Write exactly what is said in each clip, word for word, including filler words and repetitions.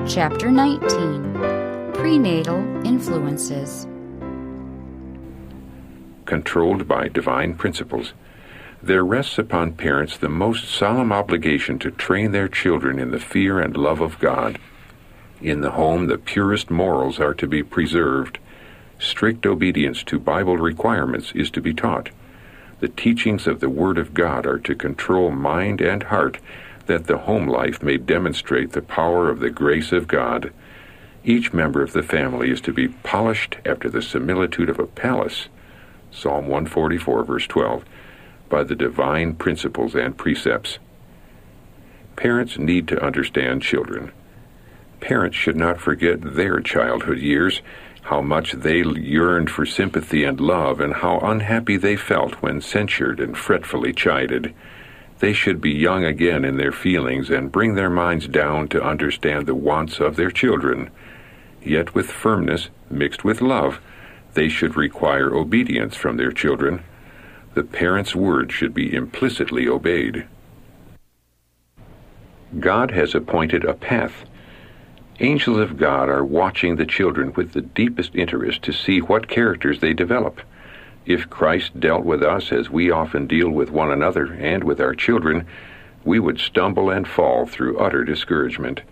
Chapter nineteen. Prenatal Influences. Controlled by divine principles, there rests upon parents the most solemn obligation to train their children in the fear and love of God. In the home, the purest morals are to be preserved. Strict obedience to Bible requirements is to be taught. The teachings of the Word of God are to control mind and heart, that the home life may demonstrate the power of the grace of God. Each member of the family is to be polished after the similitude of a palace, Psalm one forty-four, verse twelve, by the divine principles and precepts. Parents need to understand children. Parents should not forget their childhood years, how much they yearned for sympathy and love, and how unhappy they felt when censured and fretfully chided. They should be young again in their feelings and bring their minds down to understand the wants of their children. Yet with firmness, mixed with love, they should require obedience from their children. The parent's word should be implicitly obeyed. God has appointed a path. Angels of God are watching the children with the deepest interest to see what characters they develop. If Christ dealt with us as we often deal with one another and with our children, we would stumble and fall through utter discouragement.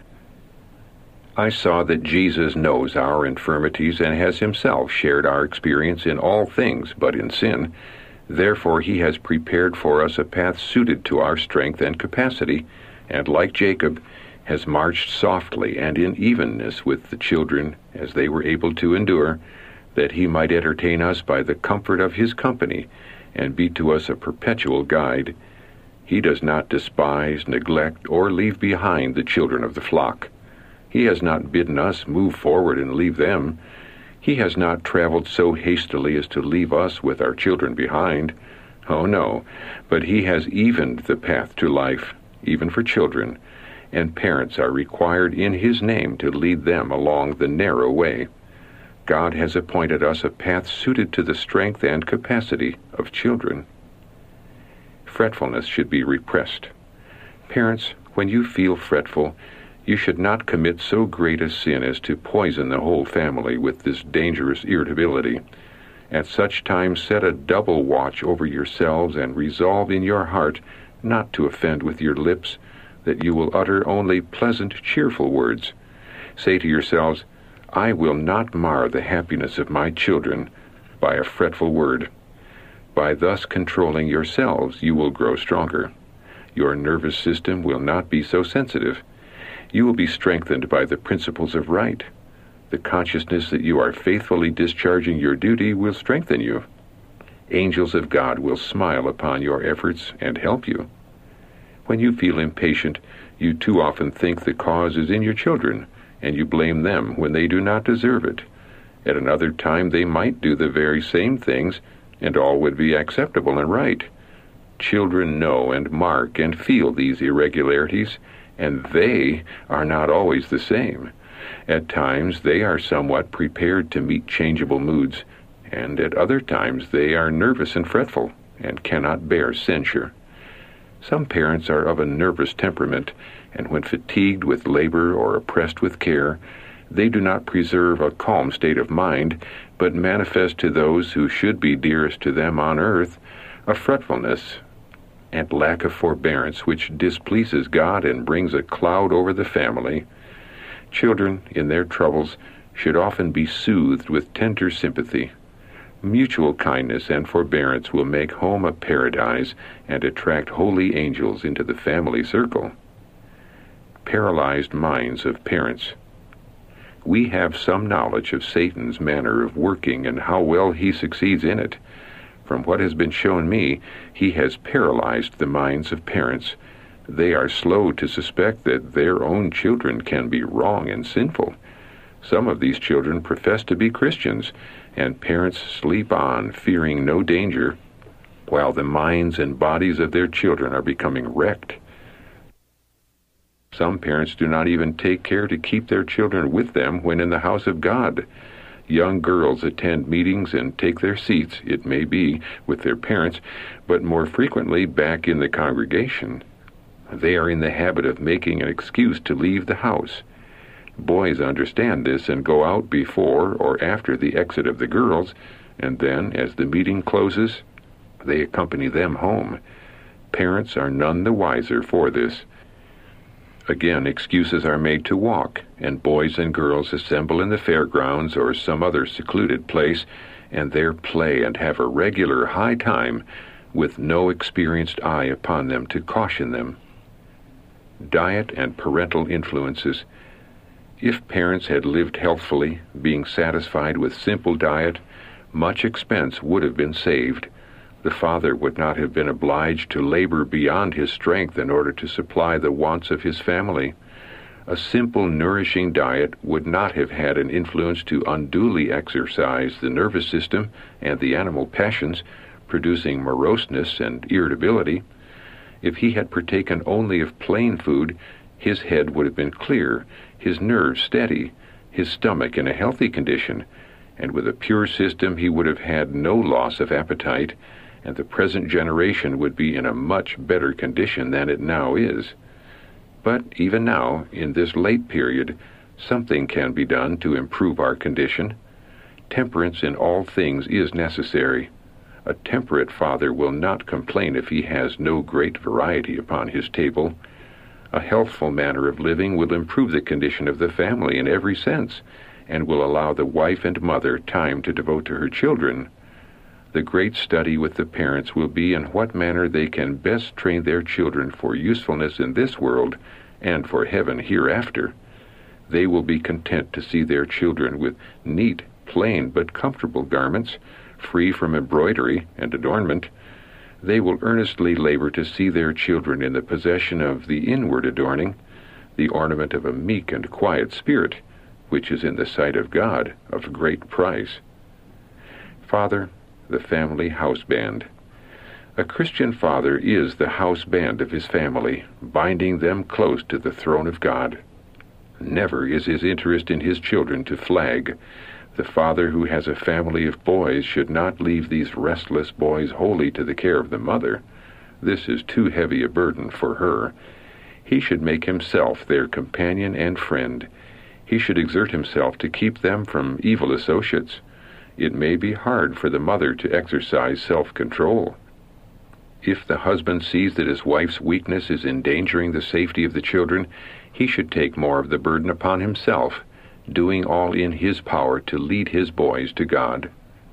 I saw that Jesus knows our infirmities and has himself shared our experience in all things but in sin. Therefore he has prepared for us a path suited to our strength and capacity, and like Jacob, has marched softly and in evenness with the children as they were able to endure, that he might entertain us by the comfort of his company, and be to us a perpetual guide. He does not despise, neglect, or leave behind the children of the flock. He has not bidden us move forward and leave them. He has not traveled so hastily as to leave us with our children behind. Oh no, but he has evened the path to life, even for children, and parents are required in his name to lead them along the narrow way. God has appointed us a path suited to the strength and capacity of children. Fretfulness should be repressed. Parents, when you feel fretful, you should not commit so great a sin as to poison the whole family with this dangerous irritability. At such times set a double watch over yourselves and resolve in your heart not to offend with your lips, that you will utter only pleasant, cheerful words. Say to yourselves, I will not mar the happiness of my children by a fretful word. By thus controlling yourselves, you will grow stronger. Your nervous system will not be so sensitive. You will be strengthened by the principles of right. The consciousness that you are faithfully discharging your duty will strengthen you. Angels of God will smile upon your efforts and help you. When you feel impatient, you too often think the cause is in your children, and you blame them when they do not deserve it. At another time they might do the very same things, and all would be acceptable and right. Children know and mark and feel these irregularities, and they are not always the same. At times they are somewhat prepared to meet changeable moods, and at other times they are nervous and fretful, and cannot bear censure. Some parents are of a nervous temperament, and when fatigued with labor or oppressed with care, they do not preserve a calm state of mind, but manifest to those who should be dearest to them on earth a fretfulness and lack of forbearance which displeases God and brings a cloud over the family. Children, in their troubles, should often be soothed with tender sympathy. Mutual kindness and forbearance will make home a paradise and attract holy angels into the family circle. Paralyzed minds of parents. We have some knowledge of Satan's manner of working and how well he succeeds in it. From what has been shown me, he has paralyzed the minds of parents. They are slow to suspect that their own children can be wrong and sinful. Some of these children profess to be Christians, and parents sleep on, fearing no danger, while the minds and bodies of their children are becoming wrecked. Some parents do not even take care to keep their children with them when in the house of God. Young girls attend meetings and take their seats, it may be, with their parents, but more frequently back in the congregation. They are in the habit of making an excuse to leave the house. Boys understand this and go out before or after the exit of the girls, and then, as the meeting closes, they accompany them home. Parents are none the wiser for this. Again, excuses are made to walk, and boys and girls assemble in the fairgrounds or some other secluded place, and there play and have a regular high time, with no experienced eye upon them to caution them. Diet and parental influences. If parents had lived healthfully, being satisfied with simple diet, much expense would have been saved. The father would not have been obliged to labor beyond his strength in order to supply the wants of his family. A simple, nourishing diet would not have had an influence to unduly exercise the nervous system and the animal passions, producing moroseness and irritability. If he had partaken only of plain food, his head would have been clear, his nerves steady, his stomach in a healthy condition, and with a pure system he would have had no loss of appetite, and the present generation would be in a much better condition than it now is. But even now, in this late period, something can be done to improve our condition. Temperance in all things is necessary. A temperate father will not complain if he has no great variety upon his table. A healthful manner of living will improve the condition of the family in every sense, and will allow the wife and mother time to devote to her children. The great study with the parents will be in what manner they can best train their children for usefulness in this world and for heaven hereafter. They will be content to see their children with neat, plain, but comfortable garments, free from embroidery and adornment. They will earnestly labor to see their children in the possession of the inward adorning, the ornament of a meek and quiet spirit, which is in the sight of God of great price. Father, the family house band. A Christian father is the house band of his family, binding them close to the throne of God. Never is his interest in his children to flag. The father who has a family of boys should not leave these restless boys wholly to the care of the mother. This is too heavy a burden for her. He should make himself their companion and friend. He should exert himself to keep them from evil associates. It may be hard for the mother to exercise self-control. If the husband sees that his wife's weakness is endangering the safety of the children, he should take more of the burden upon himself, doing all in his power to lead his boys to God.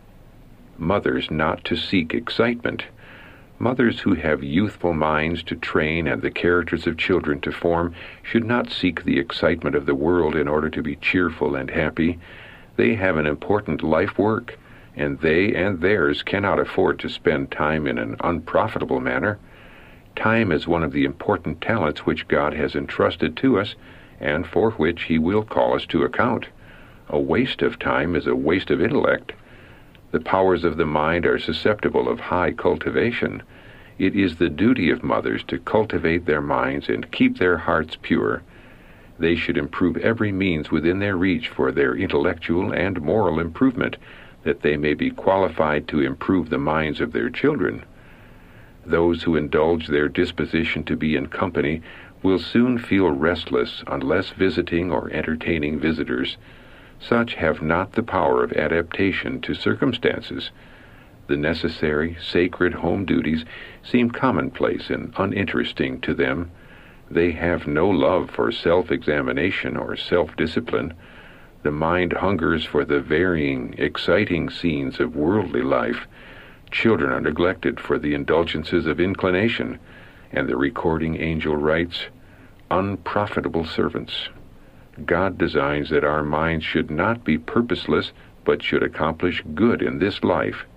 Mothers not to seek excitement. Mothers who have youthful minds to train and the characters of children to form should not seek the excitement of the world in order to be cheerful and happy. They have an important life work, and they and theirs cannot afford to spend time in an unprofitable manner. Time is one of the important talents which God has entrusted to us, and for which he will call us to account. A waste of time is a waste of intellect. The powers of the mind are susceptible of high cultivation. It is the duty of mothers to cultivate their minds and keep their hearts pure. They should improve every means within their reach for their intellectual and moral improvement, that they may be qualified to improve the minds of their children. Those who indulge their disposition to be in company will soon feel restless unless visiting or entertaining visitors. Such have not the power of adaptation to circumstances. The necessary, sacred home duties seem commonplace and uninteresting to them. They have no love for self-examination or self-discipline. The mind hungers for the varying, exciting scenes of worldly life. Children are neglected for the indulgences of inclination, and the recording angel writes, "Unprofitable servants." God designs that our minds should not be purposeless, but should accomplish good in this life.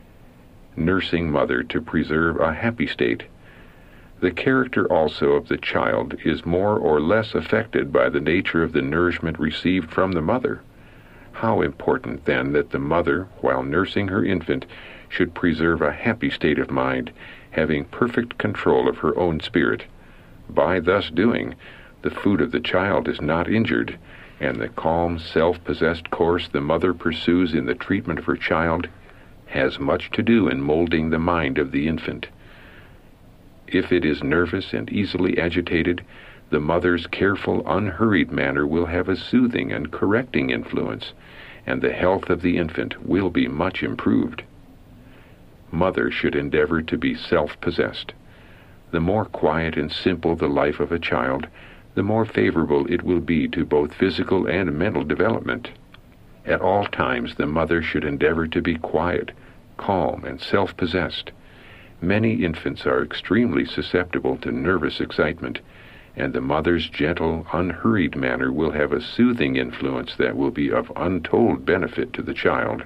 Nursing mother to preserve a happy state. The character also of the child is more or less affected by the nature of the nourishment received from the mother. How important, then, that the mother, while nursing her infant, should preserve a happy state of mind, having perfect control of her own spirit. By thus doing, the food of the child is not injured, and the calm, self-possessed course the mother pursues in the treatment of her child has much to do in molding the mind of the infant. If it is nervous and easily agitated, The mother's careful, unhurried manner will have a soothing and correcting influence, and the health of the infant will be much improved. Mother should endeavor to be self-possessed. The more quiet and simple the life of a child, the more favorable it will be to both physical and mental development. At all times the mother should endeavor to be quiet, calm, and self-possessed. Many infants are extremely susceptible to nervous excitement, and the mother's gentle, unhurried manner will have a soothing influence that will be of untold benefit to the child.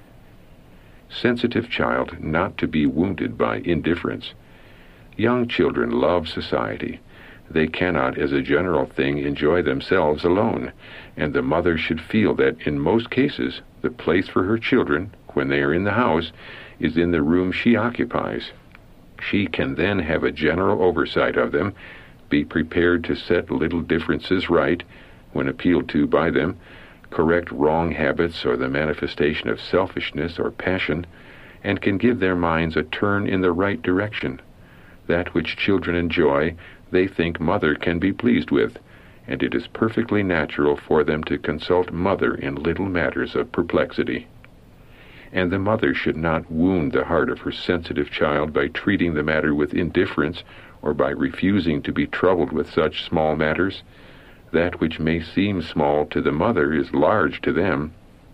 Sensitive child not to be wounded by indifference. Young children love society. They cannot, as a general thing, enjoy themselves alone, and the mother should feel that in most cases the place for her children, when they are in the house, is in the room she occupies. She can then have a general oversight of them, be prepared to set little differences right when appealed to by them, correct wrong habits or the manifestation of selfishness or passion, and can give their minds a turn in the right direction. That which children enjoy, they think mother can be pleased with, and it is perfectly natural for them to consult mother in little matters of perplexity. And the mother should not wound the heart of her sensitive child by treating the matter with indifference or by refusing to be troubled with such small matters. That which may seem small to the mother is large to them,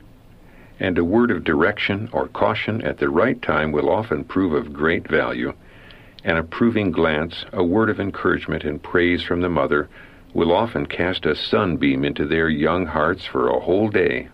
and a word of direction or caution at the right time will often prove of great value. An approving glance, a word of encouragement and praise from the mother will often cast a sunbeam into their young hearts for a whole day.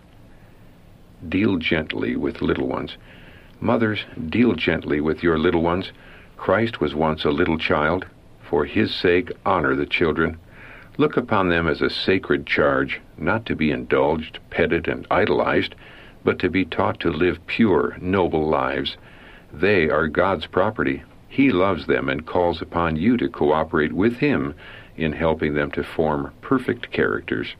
Deal gently with little ones. Mothers, deal gently with your little ones. Christ was once a little child. For his sake, honor the children. Look upon them as a sacred charge, not to be indulged, petted, and idolized, but to be taught to live pure, noble lives. They are God's property. He loves them and calls upon you to cooperate with him in helping them to form perfect characters.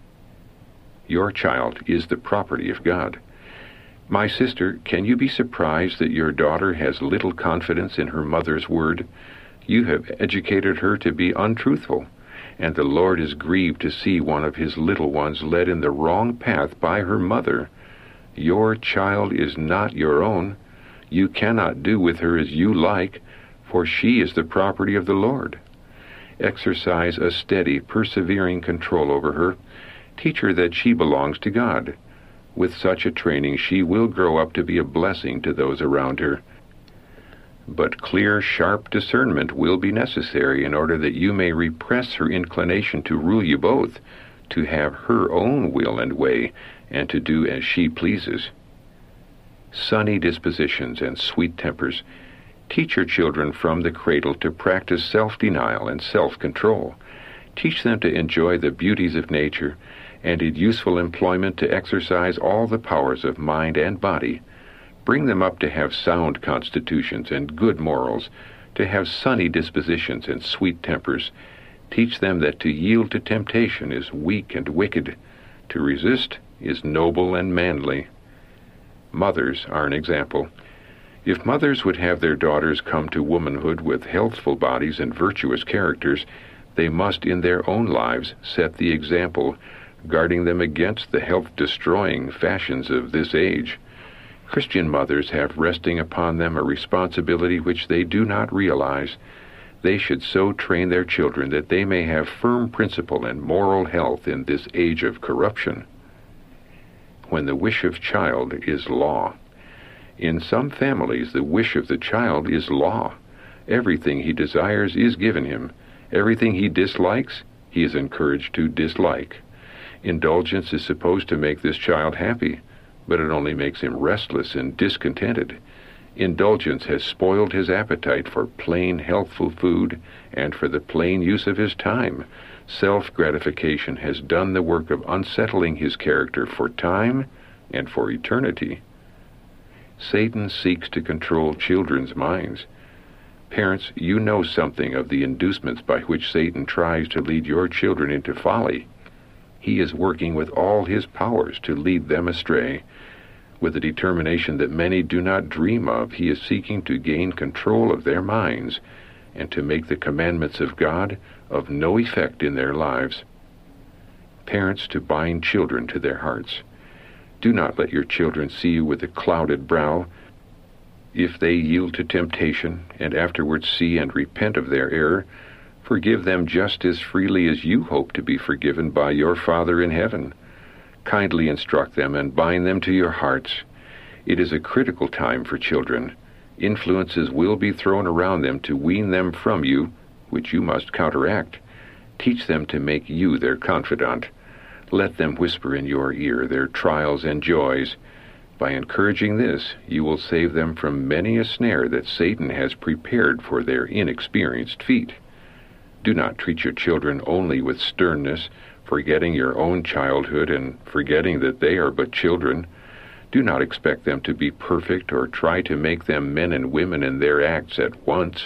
Your child is the property of God. My sister, can you be surprised that your daughter has little confidence in her mother's word? You have educated her to be untruthful, and the Lord is grieved to see one of his little ones led in the wrong path by her mother. Your child is not your own. You cannot do with her as you like, for she is the property of the Lord. Exercise a steady, persevering control over her. Teach her that she belongs to God. With such a training, she will grow up to be a blessing to those around her. But clear, sharp discernment will be necessary in order that you may repress her inclination to rule you both, to have her own will and way, and to do as she pleases. Sunny dispositions and sweet tempers. Teach your children from the cradle to practice self-denial and self-control. Teach them to enjoy the beauties of nature, and in useful employment to exercise all the powers of mind and body. Bring them up to have sound constitutions and good morals, to have sunny dispositions and sweet tempers. Teach them that to yield to temptation is weak and wicked, to resist is noble and manly. Mothers are an example. If mothers would have their daughters come to womanhood with healthful bodies and virtuous characters, they must in their own lives set the example, guarding them against the health-destroying fashions of this age. Christian mothers have resting upon them a responsibility which they do not realize. They should so train their children that they may have firm principle and moral health in this age of corruption. When the wish of child is law. In some families, the wish of the child is law. Everything he desires is given him. Everything he dislikes, he is encouraged to dislike. Indulgence is supposed to make this child happy, but it only makes him restless and discontented. Indulgence has spoiled his appetite for plain, healthful food and for the plain use of his time. Self-gratification has done the work of unsettling his character for time and for eternity. Satan seeks to control children's minds. Parents, you know something of the inducements by which Satan tries to lead your children into folly. He is working with all his powers to lead them astray. With a determination that many do not dream of, he is seeking to gain control of their minds and to make the commandments of God of no effect in their lives. Parents, to bind children to their hearts. Do not let your children see you with a clouded brow. If they yield to temptation, and afterwards see and repent of their error, forgive them just as freely as you hope to be forgiven by your Father in heaven. Kindly instruct them and bind them to your hearts. It is a critical time for children. Influences will be thrown around them to wean them from you, which you must counteract. Teach them to make you their confidant. Let them whisper in your ear their trials and joys. By encouraging this, you will save them from many a snare that Satan has prepared for their inexperienced feet. Do not treat your children only with sternness, forgetting your own childhood and forgetting that they are but children. Do not expect them to be perfect or try to make them men and women in their acts at once.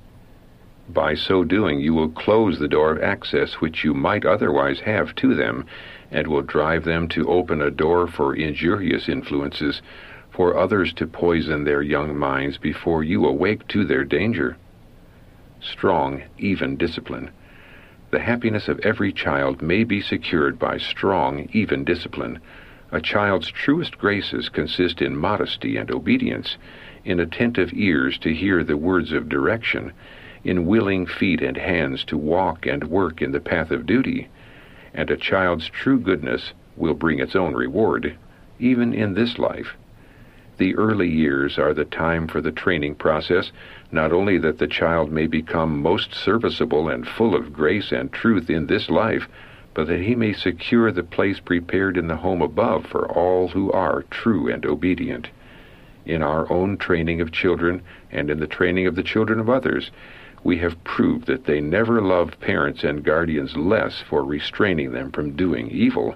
By so doing, you will close the door of access which you might otherwise have to them, and will drive them to open a door for injurious influences, for others to poison their young minds before you awake to their danger. Strong, even discipline. The happiness of every child may be secured by strong, even discipline. A child's truest graces consist in modesty and obedience, in attentive ears to hear the words of direction, in willing feet and hands to walk and work in the path of duty. And a child's true goodness will bring its own reward, even in this life. The early years are the time for the training process, not only that the child may become most serviceable and full of grace and truth in this life, but that he may secure the place prepared in the home above for all who are true and obedient. In our own training of children, and in the training of the children of others, we have proved that they never love parents and guardians less for restraining them from doing evil.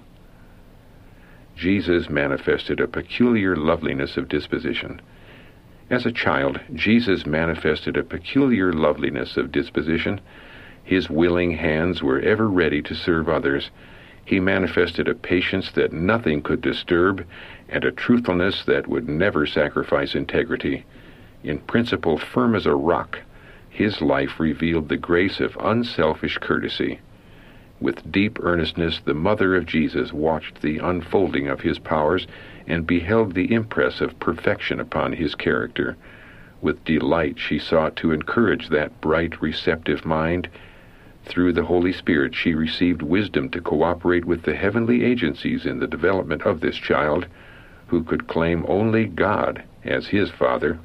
Jesus manifested a peculiar loveliness of disposition. As a child, Jesus manifested a peculiar loveliness of disposition. His willing hands were ever ready to serve others. He manifested a patience that nothing could disturb, and a truthfulness that would never sacrifice integrity. In principle firm as a rock, his life revealed the grace of unselfish courtesy. With deep earnestness, the mother of Jesus watched the unfolding of his powers and beheld the impress of perfection upon his character. With delight she sought to encourage that bright, receptive mind. Through the Holy Spirit she received wisdom to cooperate with the heavenly agencies in the development of this child, who could claim only God as his Father.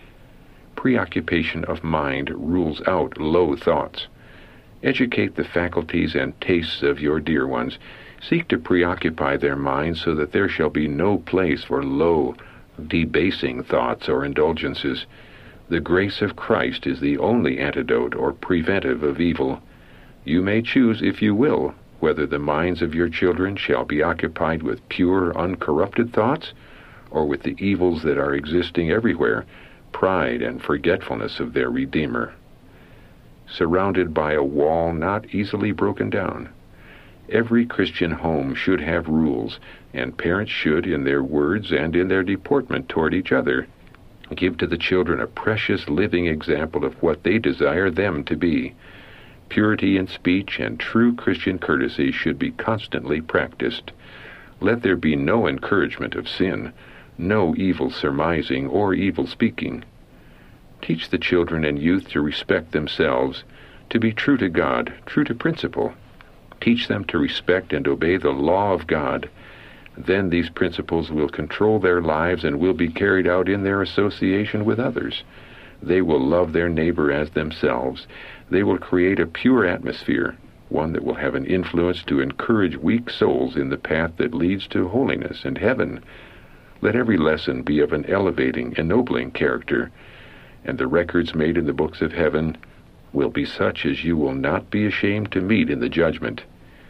Preoccupation of mind rules out low thoughts. Educate the faculties and tastes of your dear ones. Seek to preoccupy their minds so that there shall be no place for low, debasing thoughts or indulgences. The grace of Christ is the only antidote or preventive of evil. You may choose, if you will, whether the minds of your children shall be occupied with pure, uncorrupted thoughts, or with the evils that are existing everywhere, pride and forgetfulness of their Redeemer. Surrounded by a wall not easily broken down. Every Christian home should have rules, and parents should, in their words and in their deportment toward each other, give to the children a precious living example of what they desire them to be. Purity in speech and true Christian courtesy should be constantly practiced. Let there be no encouragement of sin, no evil surmising or evil speaking. Teach the children and youth to respect themselves, to be true to God, true to principle. Teach them to respect and obey the law of God. Then these principles will control their lives and will be carried out in their association with others. They will love their neighbor as themselves. They will create a pure atmosphere, one that will have an influence to encourage weak souls in the path that leads to holiness and heaven. Let every lesson be of an elevating, ennobling character, and the records made in the books of heaven will be such as you will not be ashamed to meet in the judgment.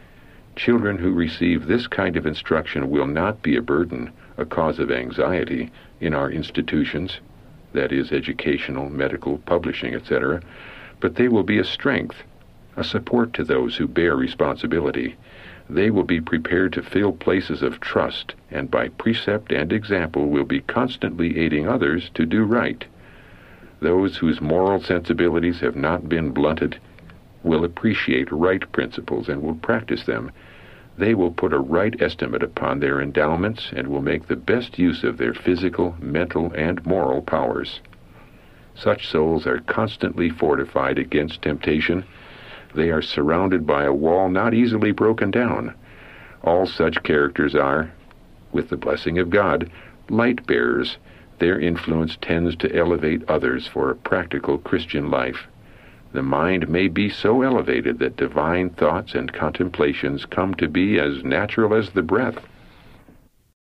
Children who receive this kind of instruction will not be a burden, a cause of anxiety in our institutions, that is, educational, medical, publishing, et cetera, but they will be a strength, a support to those who bear responsibility. They will be prepared to fill places of trust, and by precept and example will be constantly aiding others to do right. Those whose moral sensibilities have not been blunted will appreciate right principles and will practice them. They will put a right estimate upon their endowments and will make the best use of their physical, mental, and moral powers. Such souls are constantly fortified against temptation. They are surrounded by a wall not easily broken down. All such characters are, with the blessing of God, light bearers. Their influence tends to elevate others for a practical Christian life. The mind may be so elevated that divine thoughts and contemplations come to be as natural as the breath.